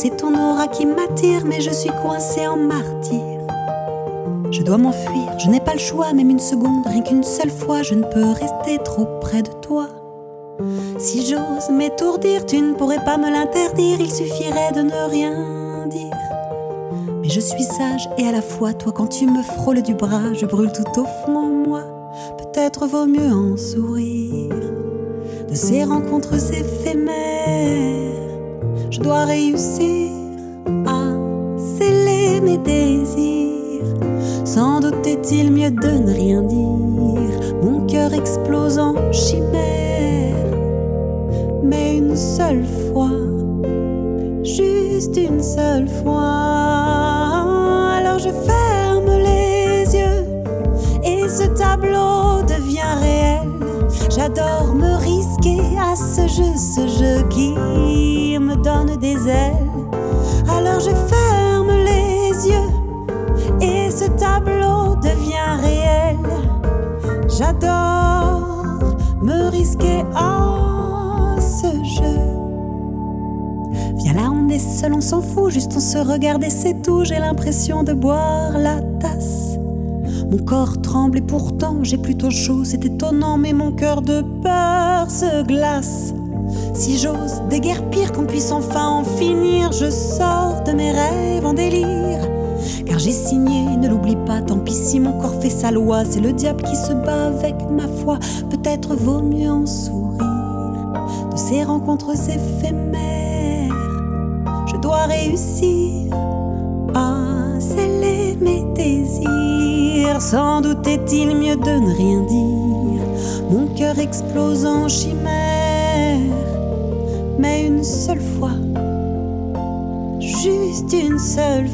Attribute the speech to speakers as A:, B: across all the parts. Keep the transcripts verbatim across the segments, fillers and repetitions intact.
A: c'est ton aura qui m'attire, mais je suis coincée en martyr. Je dois m'enfuir, je n'ai pas le choix, même une seconde, rien qu'une seule fois, je ne peux rester trop près de toi. Si j'ose m'étourdir, tu ne pourrais pas me l'interdire, il suffirait de ne rien dire. Mais je suis sage et à la fois, toi quand tu me frôles du bras, je brûle tout au fond en moi. Peut-être vaut mieux en sourire de ces rencontres éphémères. Je dois réussir à sceller mes désirs. Sans doute est-il mieux de ne rien dire. Mon cœur explose en chimère. Mais une seule fois, juste une seule fois. Alors je ferme les yeux et ce tableau devient réel. J'adore me risquer à ce jeu, ce jeu qui me donne des ailes. Alors je ferme les yeux et ce tableau devient réel. J'adore me risquer à ce jeu. Viens là, on est seul, on s'en fout, juste on se regarde et c'est tout. J'ai l'impression de boire la tasse. Mon corps tremble et pourtant j'ai plutôt chaud. C'est étonnant mais mon cœur de peur se glace. Si j'ose déguerpir qu'on puisse enfin en finir, je sors de mes rêves en délire. Car j'ai signé, ne l'oublie pas, tant pis si mon corps fait sa loi. C'est le diable qui se bat avec ma foi. Peut-être vaut mieux en sourire de ces rencontres éphémères. Je dois réussir à sceller mes désirs. Sans doute est-il mieux de ne rien dire. Mon cœur explose en chimère. Mais une seule fois, juste une seule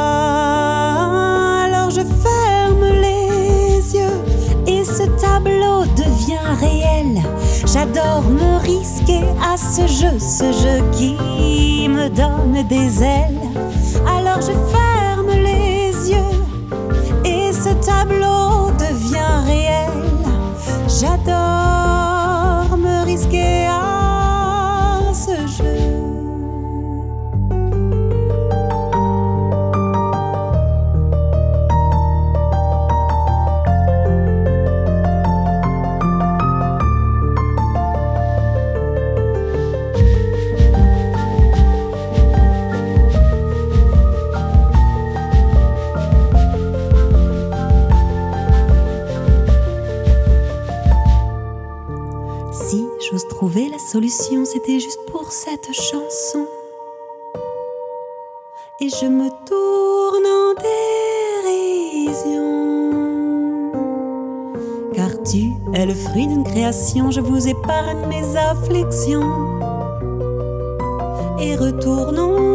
A: fois. Alors je ferme les yeux et ce tableau devient réel. J'adore me risquer à ce jeu, ce jeu qui me donne des ailes. Alors je ferme les yeux et ce tableau devient réel. J'adore me risquer à ce jeu. Si j'ose trouver la solution, c'était juste pour cette chanson. Et je me tourne en dérision. Car tu es le fruit d'une création, je vous épargne mes afflictions. Et retournons